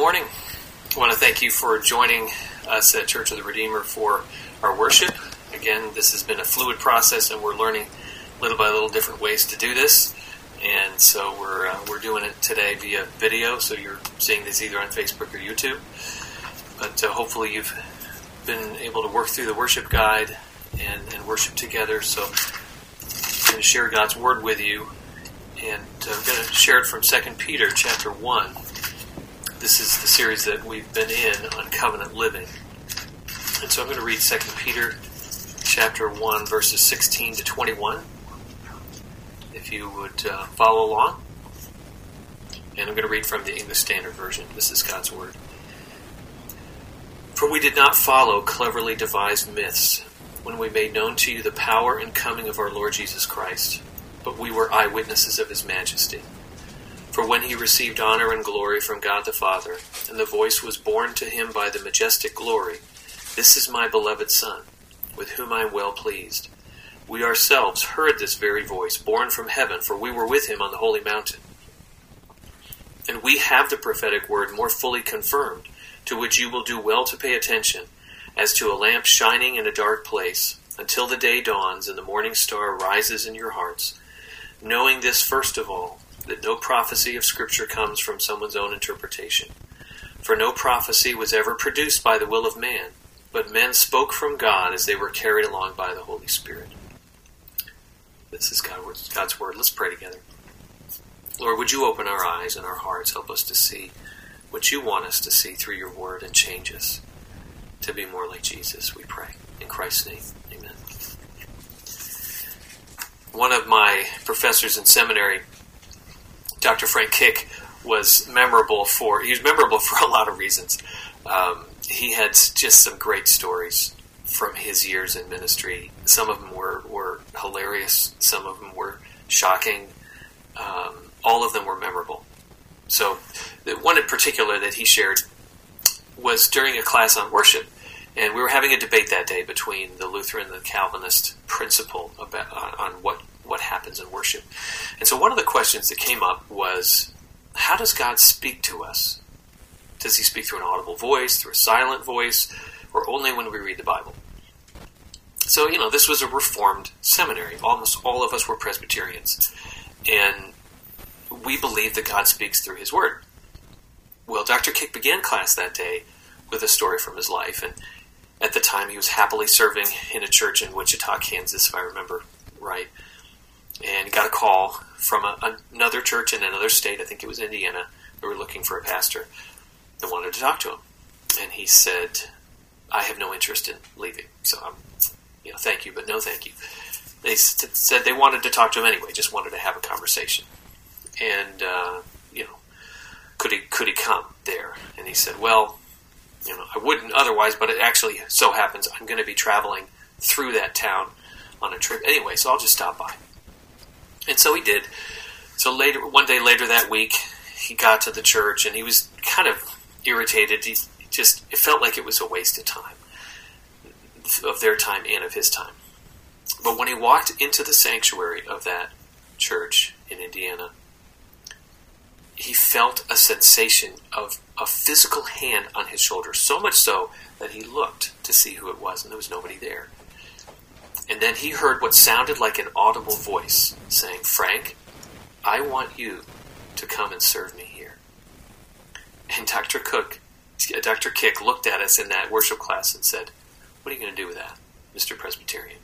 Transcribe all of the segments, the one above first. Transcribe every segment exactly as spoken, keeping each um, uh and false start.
morning. I want to thank you for joining us at Church of the Redeemer for our worship. Again, this has been a fluid process, and we're learning little by little different ways to do this. And so we're uh, we're doing it today via video, so you're seeing this either on Facebook or YouTube. But uh, hopefully you've been able to work through the worship guide and, and worship together. So I'm going to share God's Word with you, and uh, I'm going to share it from Second Peter chapter one. This is the series that we've been in on covenant living. And so I'm going to read Second Peter chapter one, verses sixteen to twenty-one. If you would uh, follow along. And I'm going to read from the English Standard Version. This is God's Word. For we did not follow cleverly devised myths when we made known to you the power and coming of our Lord Jesus Christ, but we were eyewitnesses of his majesty. For when he received honor and glory from God the Father, and the voice was borne to him by the majestic glory, "This is my beloved Son, with whom I am well pleased." We ourselves heard this very voice, borne from heaven, for we were with him on the holy mountain. And we have the prophetic word more fully confirmed, to which you will do well to pay attention, as to a lamp shining in a dark place, until the day dawns and the morning star rises in your hearts, knowing this first of all, that no prophecy of Scripture comes from someone's own interpretation. For no prophecy was ever produced by the will of man, but men spoke from God as they were carried along by the Holy Spirit. This is God's Word. Let's pray together. Lord, would you open our eyes and our hearts, help us to see what you want us to see through your Word, and change us to be more like Jesus, we pray. In Christ's name, amen. One of my professors in seminary, Doctor Frank Kick, was memorable for, he was memorable for a lot of reasons. Um, he had just some great stories from his years in ministry. Some of them were, were hilarious. Some of them were shocking. Um, all of them were memorable. So the one in particular that he shared was during a class on worship. And we were having a debate that day between the Lutheran and the Calvinist principle about, on, on what, what happens in worship. And so one of the questions that came up was, how does God speak to us? Does he speak through an audible voice, through a silent voice, or only when we read the Bible? So, you know, this was a Reformed seminary. Almost all of us were Presbyterians. And we believe that God speaks through his Word. Well, Doctor Kick began class that day with a story from his life. And at the time, he was happily serving in a church in Wichita, Kansas, if I remember right. And he got a call from a, another church in another state, I think it was Indiana. They were looking for a pastor that wanted to talk to him. And he said, I have no interest in leaving. So, I'm, you know, thank you, but no thank you. They st- said they wanted to talk to him anyway, just wanted to have a conversation. And, uh, you know, could he could he come there? And he said, well, you know, I wouldn't otherwise, but it actually so happens I'm going to be traveling through that town on a trip anyway, so I'll just stop by. And so he did. So later, one day later that week, he got to the church, and he was kind of irritated. He just, it felt like it was a waste of time, of their time and of his time. But when he walked into the sanctuary of that church in Indiana, he felt a sensation of a physical hand on his shoulder, so much so that he looked to see who it was, and there was nobody there. And then he heard what sounded like an audible voice saying, Frank, I want you to come and serve me here. And Doctor Cook, Doctor Kick looked at us in that worship class and said, what are you going to do with that, Mister Presbyterian?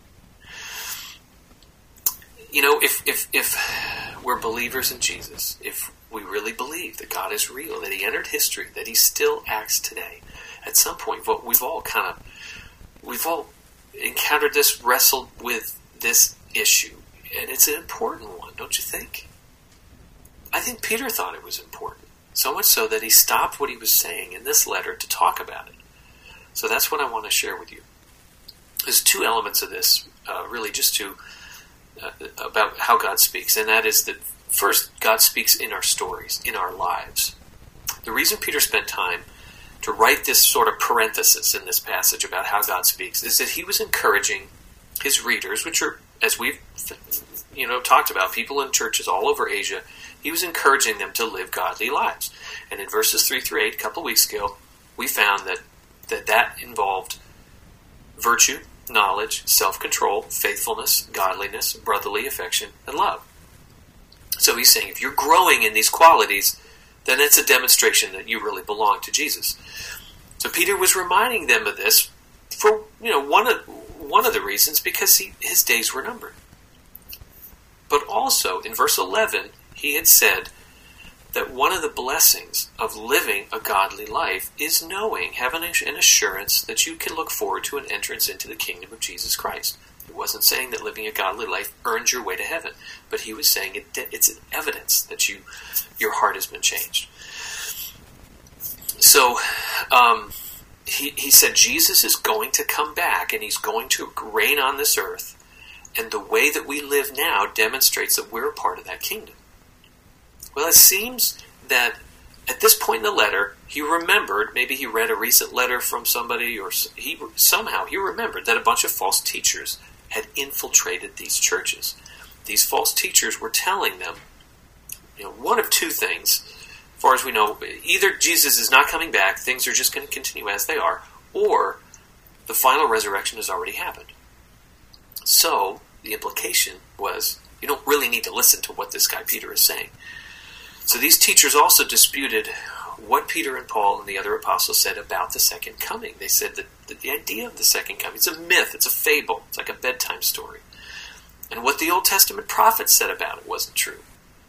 You know, if, if, if we're believers in Jesus, if we really believe that God is real, that he entered history, that he still acts today, at some point we've all kind of, we've all encountered this, wrestled with this issue, and it's an important one, don't you think? I think Peter thought it was important, so much so that he stopped what he was saying in this letter to talk about it. So that's what I want to share with you. There's two elements of this, uh, really just to uh, about how God speaks, and that is that first, God speaks in our stories, in our lives. The reason Peter spent time to write this sort of parenthesis in this passage about how God speaks is that he was encouraging his readers, which are, as we've you know, talked about, people in churches all over Asia, he was encouraging them to live godly lives. And in verses three through eight, a couple of weeks ago, we found that that, that involved virtue, knowledge, self-control, faithfulness, godliness, brotherly affection, and love. So he's saying if you're growing in these qualities, then it's a demonstration that you really belong to Jesus. So Peter was reminding them of this for, you know, one of one of the reasons, because he, his days were numbered. But also, in verse eleven, he had said that one of the blessings of living a godly life is knowing, having an assurance that you can look forward to an entrance into the kingdom of Jesus Christ. He wasn't saying that living a godly life earns your way to heaven, but he was saying it, it's an evidence that you, your heart has been changed. So, um, he, he said Jesus is going to come back, and he's going to reign on this earth, and the way that we live now demonstrates that we're a part of that kingdom. Well, it seems that at this point in the letter, he remembered, maybe he read a recent letter from somebody, or he somehow he remembered that a bunch of false teachers had infiltrated these churches. These false teachers were telling them, you know, one of two things. As far as we know, either Jesus is not coming back, things are just going to continue as they are, or the final resurrection has already happened. So, the implication was, you don't really need to listen to what this guy Peter is saying. So these teachers also disputed what Peter and Paul and the other apostles said about the second coming. They said that the idea of the second coming, it's a myth, it's a fable, it's like a bedtime story. And what the Old Testament prophets said about it wasn't true.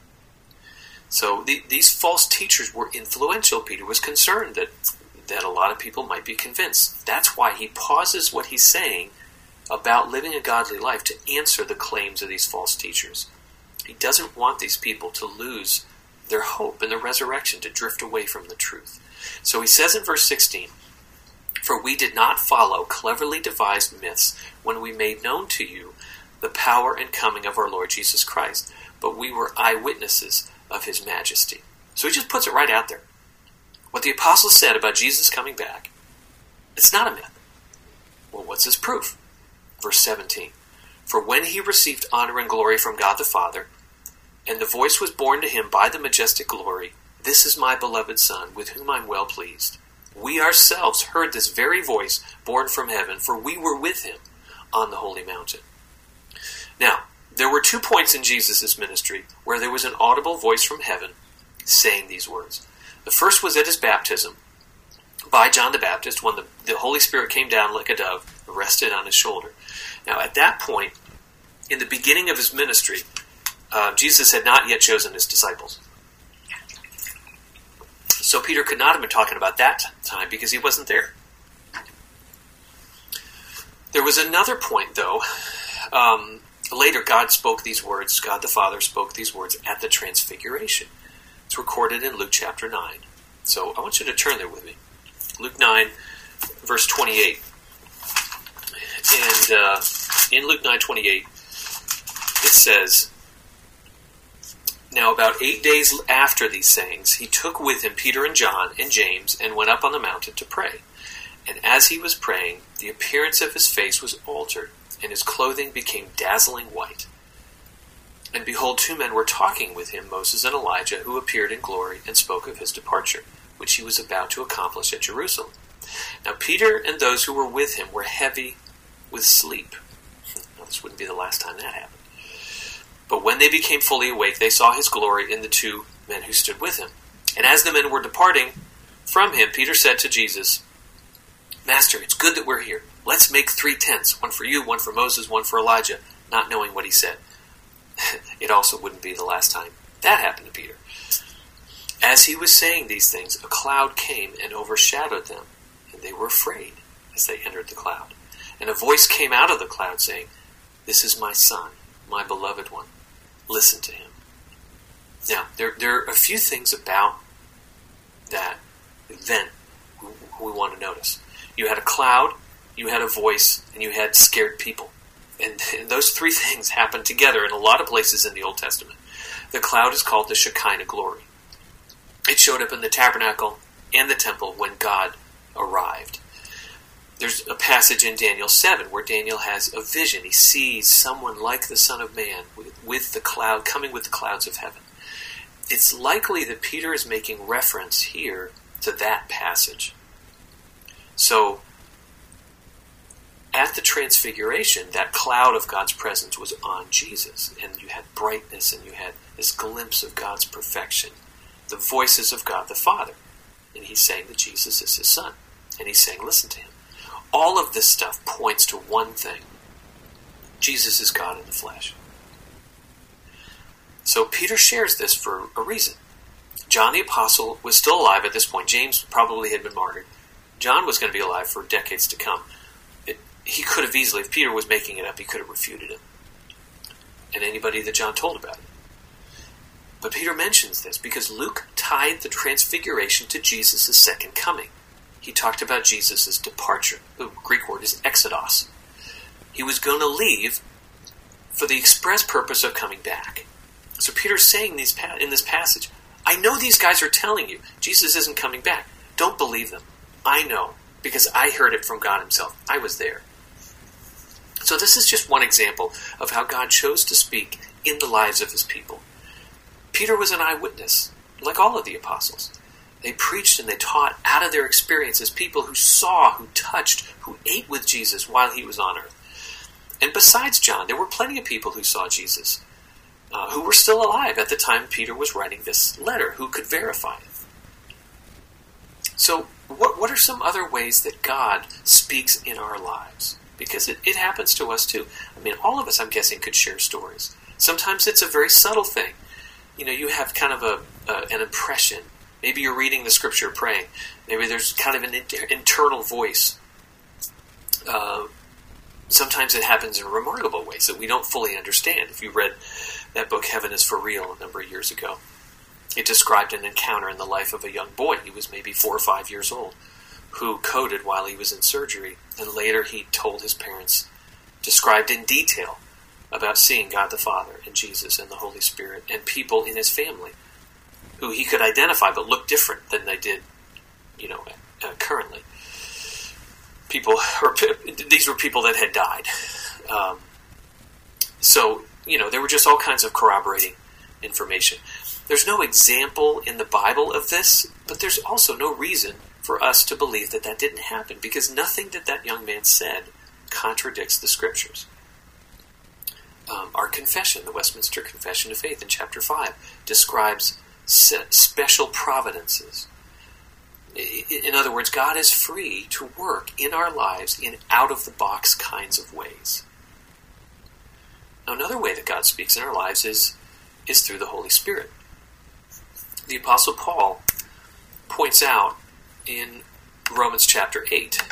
So the, these false teachers were influential. Peter was concerned that, that a lot of people might be convinced. That's why he pauses what he's saying about living a godly life to answer the claims of these false teachers. He doesn't want these people to lose their hope in the resurrection, to drift away from the truth. So he says in verse sixteen, "For we did not follow cleverly devised myths when we made known to you the power and coming of our Lord Jesus Christ, but we were eyewitnesses of his majesty." So he just puts it right out there. What the apostles said about Jesus coming back, it's not a myth. Well, what's his proof? Verse seventeen, "For when he received honor and glory from God the Father, and the voice was borne to him by the majestic glory, 'This is my beloved Son, with whom I am well pleased.' We ourselves heard this very voice borne from heaven, for we were with him on the holy mountain." Now, there were two points in Jesus' ministry where there was an audible voice from heaven saying these words. The first was at his baptism by John the Baptist, when the, the Holy Spirit came down like a dove, rested on his shoulder. Now, at that point, in the beginning of his ministry, Uh, Jesus had not yet chosen his disciples. So Peter could not have been talking about that time because he wasn't there. There was another point, though. Um, later, God spoke these words, God the Father spoke these words at the Transfiguration. It's recorded in Luke chapter nine. So I want you to turn there with me. Luke nine, verse twenty-eight. And uh, in Luke nine twenty-eight, it says, "Now about eight days after these sayings, he took with him Peter and John and James and went up on the mountain to pray. And as he was praying, the appearance of his face was altered, and his clothing became dazzling white. And behold, two men were talking with him, Moses and Elijah, who appeared in glory and spoke of his departure, which he was about to accomplish at Jerusalem. Now Peter and those who were with him were heavy with sleep." Now, this wouldn't be the last time that happened. "But when they became fully awake, they saw his glory in the two men who stood with him. And as the men were departing from him, Peter said to Jesus, 'Master, it's good that we're here. Let's make three tents, one for you, one for Moses, one for Elijah,' not knowing what he said." It also wouldn't be the last time that happened to Peter. As he was saying these things, a cloud came and overshadowed them, and they were afraid as they entered the cloud. And a voice came out of the cloud saying, "This is my Son, my beloved one. Listen to him." Now, there, there are a few things about that event we, we want to notice. You had a cloud, you had a voice, and you had scared people. And, and those three things happened together in a lot of places in the Old Testament. The cloud is called the Shekinah glory. It showed up in the tabernacle and the temple when God arrived. there's a passage in Daniel seven where Daniel has a vision. He sees someone like the Son of Man with, with the cloud, coming with the clouds of heaven. It's likely that Peter is making reference here to that passage. So, at the Transfiguration, that cloud of God's presence was on Jesus, and you had brightness, and you had this glimpse of God's perfection, the voices of God the Father, and he's saying that Jesus is his Son, and he's saying, listen to him. All of this stuff points to one thing. Jesus is God in the flesh. So Peter shares this for a reason. John the Apostle was still alive at this point. James probably had been martyred. John was going to be alive for decades to come. It, he could have easily, if Peter was making it up, he could have refuted him. And anybody that John told about it. But Peter mentions this because Luke tied the Transfiguration to Jesus' second coming. He talked about Jesus' departure. The Greek word is exodos. He was going to leave for the express purpose of coming back. So Peter's saying these in this passage, I know these guys are telling you Jesus isn't coming back. Don't believe them. I know, because I heard it from God himself. I was there. So this is just one example of how God chose to speak in the lives of his people. Peter was an eyewitness, like all of the apostles. They preached and they taught out of their experience as people who saw, who touched, who ate with Jesus while he was on earth. And besides John, there were plenty of people who saw Jesus, uh, who were still alive at the time Peter was writing this letter, who could verify it. So what, what are some other ways that God speaks in our lives? Because it, it happens to us too. I mean, all of us, I'm guessing, could share stories. Sometimes it's a very subtle thing. You know, you have kind of a uh, an impression. Maybe you're reading the scripture, praying. Maybe there's kind of an inter- internal voice. Uh, sometimes it happens in remarkable ways that we don't fully understand. If you read that book, Heaven is for Real, a number of years ago, it described an encounter in the life of a young boy. He was maybe four or five years old, who coded while he was in surgery. And later he told his parents, described in detail, about seeing God the Father and Jesus and the Holy Spirit and people in his family who he could identify but looked different than they did, you know, uh, currently. People, or these were people that had died. Um, so, you know, there were just all kinds of corroborating information. There's no example in the Bible of this, but there's also no reason for us to believe that that didn't happen, because nothing that that young man said contradicts the Scriptures. Um, our confession, the Westminster Confession of Faith in chapter five, describes special providences. In other words, God is free to work in our lives in out-of-the-box kinds of ways. Now, another way that God speaks in our lives is, is through the Holy Spirit. The Apostle Paul points out in Romans chapter eight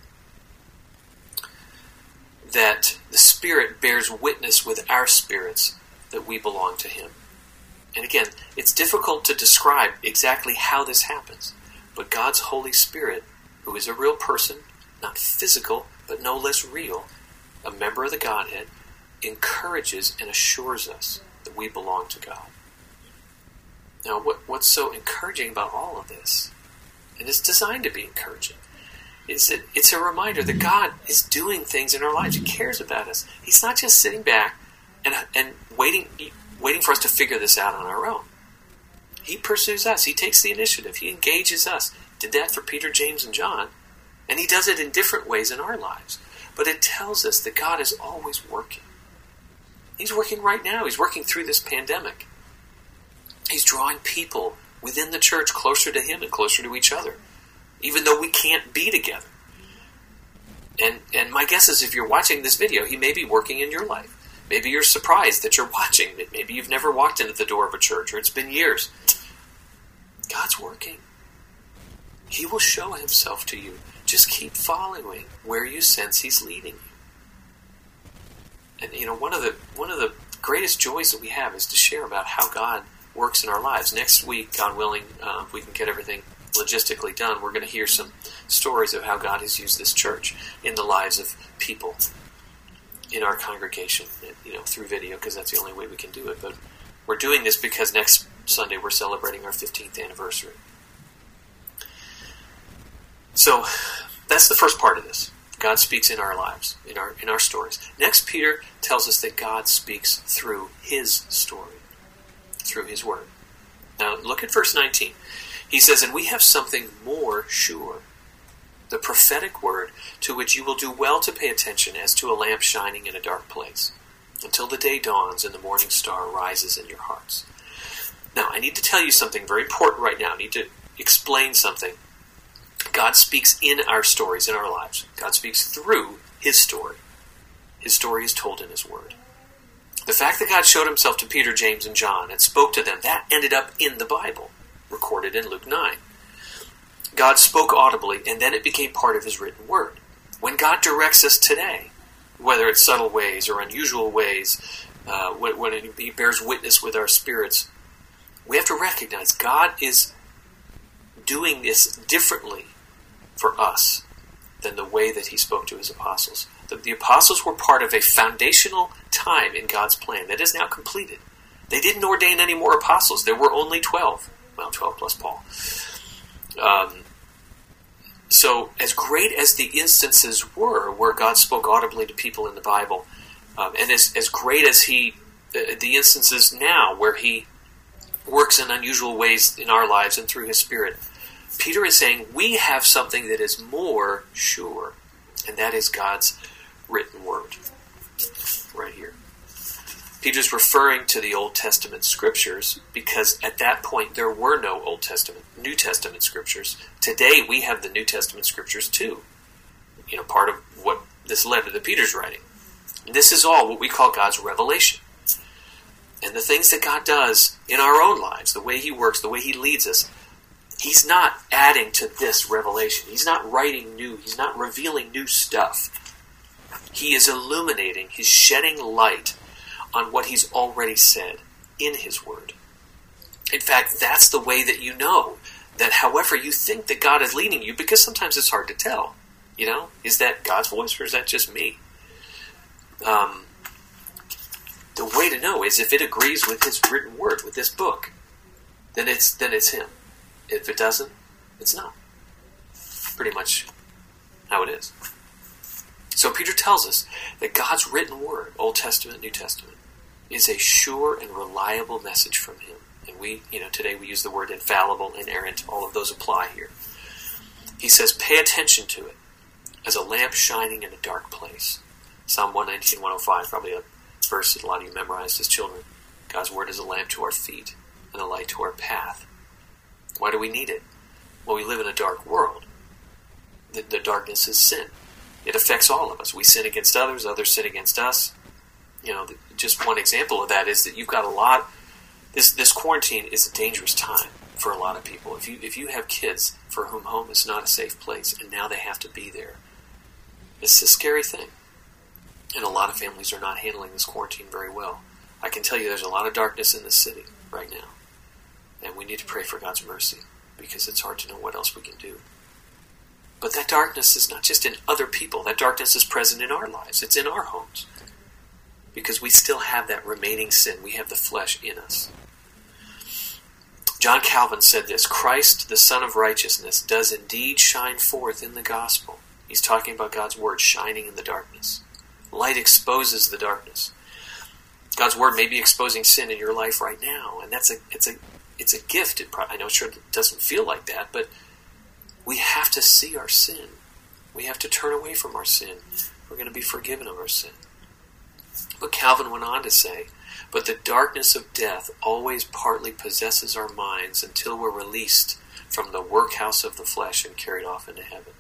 that the Spirit bears witness with our spirits that we belong to him. And again, it's difficult to describe exactly how this happens, but God's Holy Spirit, who is a real person, not physical, but no less real, a member of the Godhead, encourages and assures us that we belong to God. Now, what, what's so encouraging about all of this, and it's designed to be encouraging, is that it's a reminder that God is doing things in our lives. He cares about us. He's not just sitting back and and waiting waiting for us to figure this out on our own. He pursues us. He takes the initiative. He engages us. Did that for Peter, James, and John. And he does it in different ways in our lives. But it tells us that God is always working. He's working right now. He's working through this pandemic. He's drawing people within the church closer to him and closer to each other, even though we can't be together. And and my guess is if you're watching this video, he may be working in your life. Maybe you're surprised that you're watching. Maybe you've never walked into the door of a church, or it's been years. God's working. He will show himself to you. Just keep following where you sense he's leading you. And you know, one of the one of the greatest joys that we have is to share about how God works in our lives. Next week, God willing, uh, if we can get everything logistically done, we're going to hear some stories of how God has used this church in the lives of people in our congregation, you know, through video, because that's the only way we can do it. But we're doing this because next Sunday we're celebrating our fifteenth anniversary. So that's the first part of this. God speaks in our lives, in our in our stories. Next, Peter tells us that God speaks through his story, through his word. Now, look at verse nineteen. He says, "And we have something more sure, the prophetic word, to which you will do well to pay attention as to a lamp shining in a dark place, until the day dawns and the morning star rises in your hearts." Now, I need to tell you something very important right now. I need to explain something. God speaks in our stories, in our lives. God speaks through his story. His story is told in his word. The fact that God showed himself to Peter, James, and John and spoke to them, that ended up in the Bible, recorded in Luke nine. God spoke audibly, and then it became part of his written word. When God directs us today, whether it's subtle ways or unusual ways, uh, when, when he bears witness with our spirits, we have to recognize God is doing this differently for us than the way that he spoke to his apostles. The, the apostles were part of a foundational time in God's plan that is now completed. They didn't ordain any more apostles. There were only twelve. Well, twelve plus Paul. Um, so as great as the instances were where God spoke audibly to people in the Bible, um, and as, as great as he, uh, the instances now where he works in unusual ways in our lives and through his Spirit, Peter is saying we have something that is more sure, and that is God's written word. Right here. Peter's referring to the Old Testament scriptures because at that point there were no Old Testament, New Testament scriptures. Today we have the New Testament scriptures too. You know, part of what this letter that Peter's writing. And this is all what we call God's revelation. And the things that God does in our own lives, the way he works, the way he leads us, he's not adding to this revelation. He's not writing new. He's not revealing new stuff. He is illuminating. He's shedding light on what he's already said in his word. In fact, that's the way that you know that however you think that God is leading you, because sometimes it's hard to tell, you know, is that God's voice or is that just me? Um, the way to know is if it agrees with his written word, with this book, then it's then it's him. If it doesn't, it's not. Pretty much how it is. So Peter tells us that God's written word, Old Testament, New Testament, is a sure and reliable message from him. And we, you know, today we use the word infallible, inerrant, all of those apply here. He says, pay attention to it as a lamp shining in a dark place. Psalm one nineteen, one oh five, probably a verse that a lot of you memorized as children. God's word is a lamp to our feet and a light to our path. Why do we need it? Well, we live in a dark world. The, the darkness is sin. It affects all of us. We sin against others, others sin against us. You know, just one example of that is that you've got a lot. This this quarantine is a dangerous time for a lot of people. If you if you have kids for whom home is not a safe place, and now they have to be there, it's a scary thing. And a lot of families are not handling this quarantine very well. I can tell you, there's a lot of darkness in this city right now, and we need to pray for God's mercy because it's hard to know what else we can do. But that darkness is not just in other people. That darkness is present in our lives. It's in our homes. Because we still have that remaining sin. We have the flesh in us. John Calvin said this, Christ, the Son of Righteousness, does indeed shine forth in the gospel. He's talking about God's word shining in the darkness. Light exposes the darkness. God's word may be exposing sin in your life right now. And that's a it's a it's a gift. It probably, I know sure it doesn't feel like that, but we have to see our sin. We have to turn away from our sin. We're going to be forgiven of our sin. But Calvin went on to say, but the darkness of death always partly possesses our minds until we're released from the workhouse of the flesh and carried off into heaven.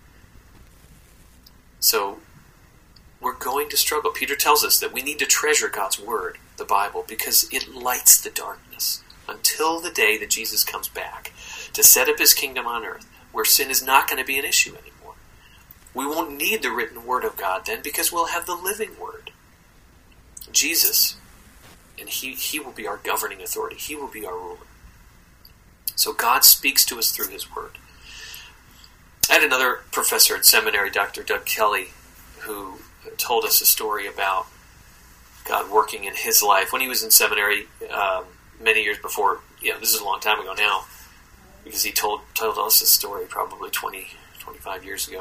So, we're going to struggle. Peter tells us that we need to treasure God's word, the Bible, because it lights the darkness until the day that Jesus comes back to set up his kingdom on earth, where sin is not going to be an issue anymore. We won't need the written word of God then because we'll have the living word. Jesus, and he, he will be our governing authority. He will be our ruler. So God speaks to us through his word. I had another professor at seminary, Doctor Doug Kelly, who told us a story about God working in his life. When he was in seminary um, many years before, you know, this is a long time ago now, because he told told us this story probably twenty, twenty-five years ago.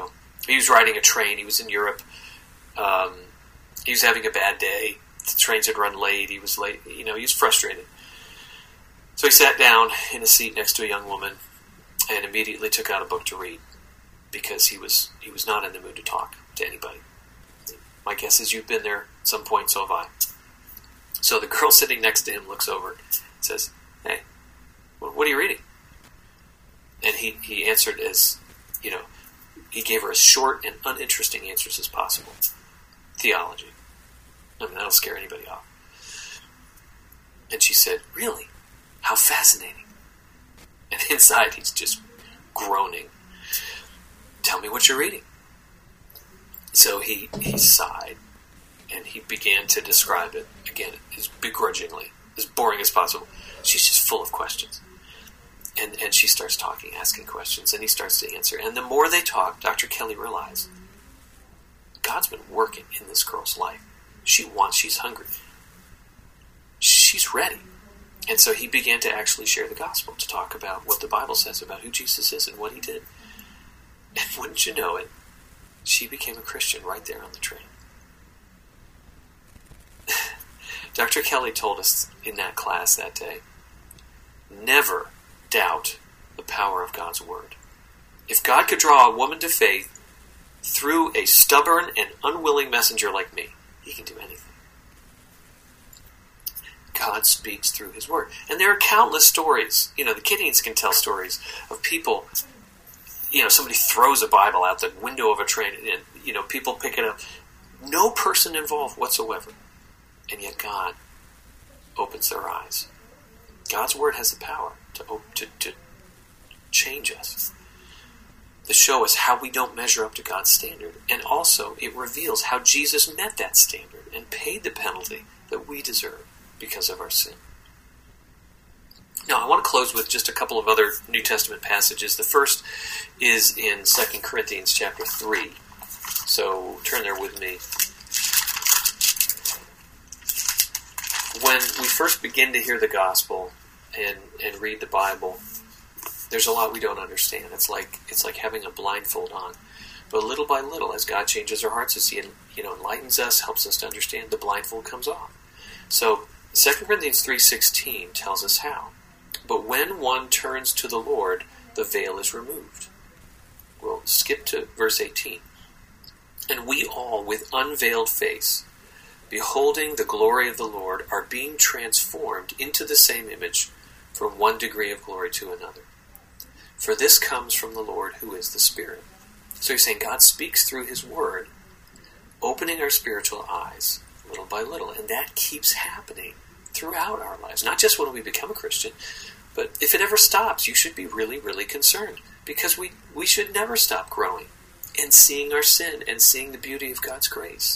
he was riding a train. He was in Europe. Um, he was having a bad day. The trains had run late. He was late. You know, he was frustrated. So he sat down in a seat next to a young woman and immediately took out a book to read because he was he was not in the mood to talk to anybody. My guess is you've been there at some point, so have I. So the girl sitting next to him looks over and says, "Hey, what are you reading?" And he, he answered as, you know, he gave her as short and uninteresting answers as possible. Theology. I mean, that'll scare anybody off. And she said, "Really? How fascinating." And inside he's just groaning. "Tell me what you're reading." So he, he sighed and he began to describe it, again, as begrudgingly, as boring as possible. She's just full of questions. And and she starts talking, asking questions, and he starts to answer. And the more they talk, Doctor Kelly realized God's been working in this girl's life. She wants, she's hungry. She's ready. And so he began to actually share the gospel, to talk about what the Bible says about who Jesus is and what he did. And wouldn't you know it, she became a Christian right there on the train. Doctor Kelly told us in that class that day, never doubt the power of God's word. If God could draw a woman to faith through a stubborn and unwilling messenger like me, he can do anything. God speaks through his word. And there are countless stories. You know, the Gideons can tell stories of people, you know, somebody throws a Bible out the window of a train and, you know, people pick it up. No person involved whatsoever. And yet God opens their eyes. God's word has the power to, to, to change us, to show us how we don't measure up to God's standard. And also, it reveals how Jesus met that standard and paid the penalty that we deserve because of our sin. Now, I want to close with just a couple of other New Testament passages. The first is in Second Corinthians chapter three. So turn there with me. When we first begin to hear the gospel and, and read the Bible, there's a lot we don't understand. It's like it's like having a blindfold on. But little by little, as God changes our hearts, as he, you know, enlightens us, helps us to understand, the blindfold comes off. So Second Corinthians three sixteen tells us how. But when one turns to the Lord, the veil is removed. We'll skip to verse eighteen. And we all, with unveiled face, beholding the glory of the Lord, are being transformed into the same image from one degree of glory to another. For this comes from the Lord, who is the Spirit. So he's saying God speaks through his word, opening our spiritual eyes little by little. And that keeps happening throughout our lives. Not just when we become a Christian, but if it ever stops, you should be really, really concerned. Because we, we should never stop growing and seeing our sin and seeing the beauty of God's grace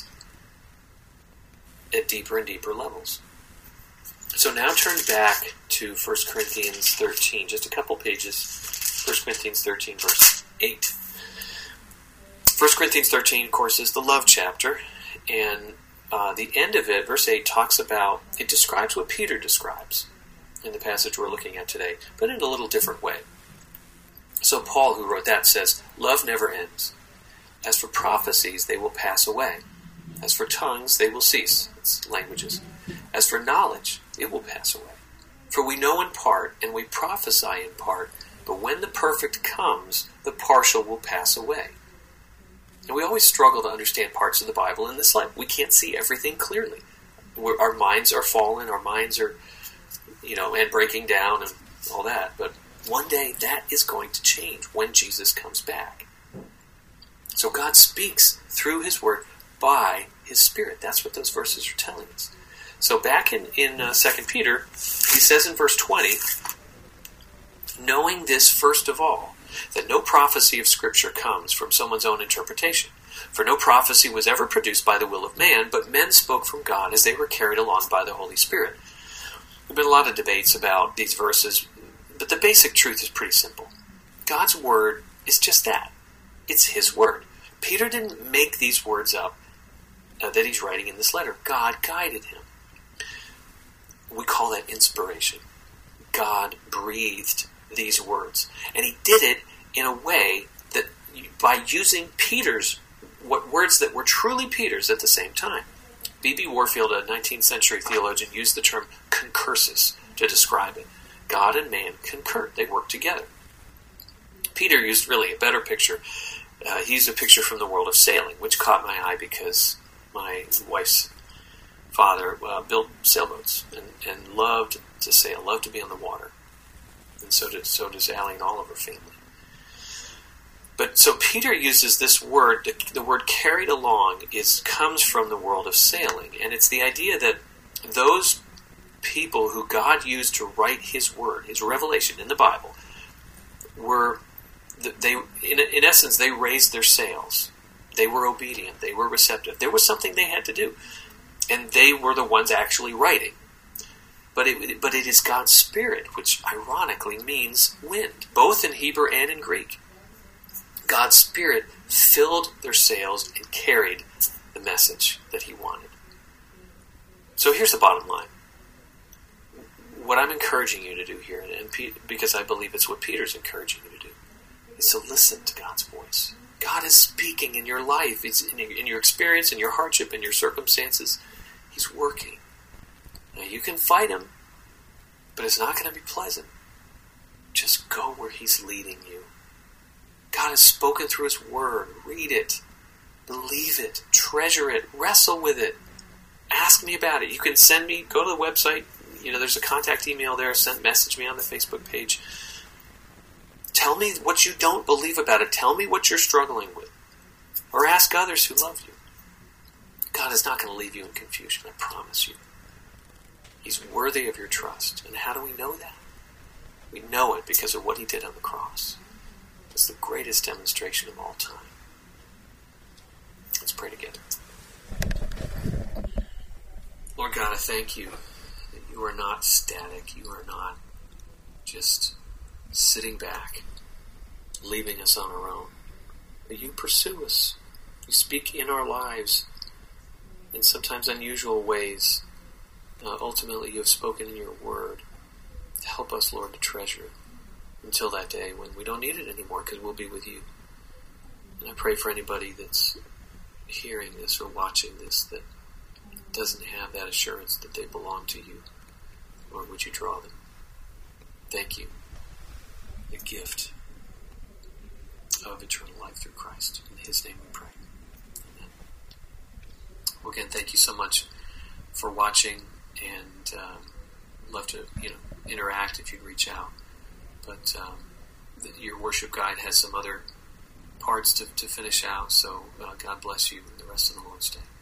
at deeper and deeper levels. So now turn back to First Corinthians thirteen, just a couple pages. First Corinthians thirteen, verse eight. First Corinthians thirteen, of course, is the love chapter, and uh, the end of it, verse eight, talks about, it describes what Peter describes in the passage we're looking at today, but in a little different way. So Paul, who wrote that, says, "Love never ends. As for prophecies, they will pass away. As for tongues, they will cease." It's languages. "As for knowledge, it will pass away. For we know in part, and we prophesy in part, but when the perfect comes, the partial will pass away." And we always struggle to understand parts of the Bible in this life. We can't see everything clearly. We're, our minds are fallen, our minds are, you know, and breaking down and all that. But one day that is going to change when Jesus comes back. So God speaks through his word by his Spirit. That's what those verses are telling us. So back in, in uh, Second Peter, he says in verse twenty, "Knowing this first of all, that no prophecy of Scripture comes from someone's own interpretation. For no prophecy was ever produced by the will of man, but men spoke from God as they were carried along by the Holy Spirit." There have been a lot of debates about these verses, but the basic truth is pretty simple. God's word is just that. It's his word. Peter didn't make these words up uh, that he's writing in this letter. God guided him. We call that inspiration. God breathed these words. And he did it in a way that by using Peter's, what words that were truly Peter's at the same time. B B Warfield, a nineteenth century theologian, used the term concursus to describe it. God and man concurred. They worked together. Peter used really a better picture. Uh, he used a picture from the world of sailing, which caught my eye because my wife's father uh, built sailboats and, and loved to sail, loved to be on the water. And so, did, so does Allie and all of her family. But so Peter uses this word, the, the word carried along is comes from the world of sailing. And it's the idea that those people who God used to write his word, his revelation in the Bible, were, they in, in essence, they raised their sails. They were obedient. They were receptive. There was something they had to do. And they were the ones actually writing. But it, but it is God's Spirit, which ironically means wind, both in Hebrew and in Greek. God's Spirit filled their sails and carried the message that he wanted. So here's the bottom line. What I'm encouraging you to do here, and P- because I believe it's what Peter's encouraging you to do, is to listen to God's voice. God is speaking in your life, it's in, in your experience, in your hardship, in your circumstances. He's working. Now you can fight him, but it's not going to be pleasant. Just go where he's leading you. God has spoken through his word. Read it. Believe it. Treasure it. Wrestle with it. Ask me about it. You can send me, go to the website. You know, there's a contact email there. Send, message me on the Facebook page. Tell me what you don't believe about it. Tell me what you're struggling with. Or ask others who love you. God is not going to leave you in confusion, I promise you. He's worthy of your trust. And how do we know that? We know it because of what he did on the cross. It's the greatest demonstration of all time. Let's pray together. Lord God, I thank you that you are not static. You are not just sitting back, leaving us on our own. But you pursue us. You speak in our lives in sometimes unusual ways. Uh, ultimately, you have spoken in your word. Help us, Lord, to treasure it until that day when we don't need it anymore because we'll be with you. And I pray for anybody that's hearing this or watching this that doesn't have that assurance that they belong to you. Lord, would you draw them? Thank you. The gift of eternal life through Christ. In his name we pray. Amen. Well, again, thank you so much for watching, and um, love to you know interact if you reach out. But um, the, your worship guide has some other parts to, to finish out, so uh, God bless you in the rest of the Lord's Day.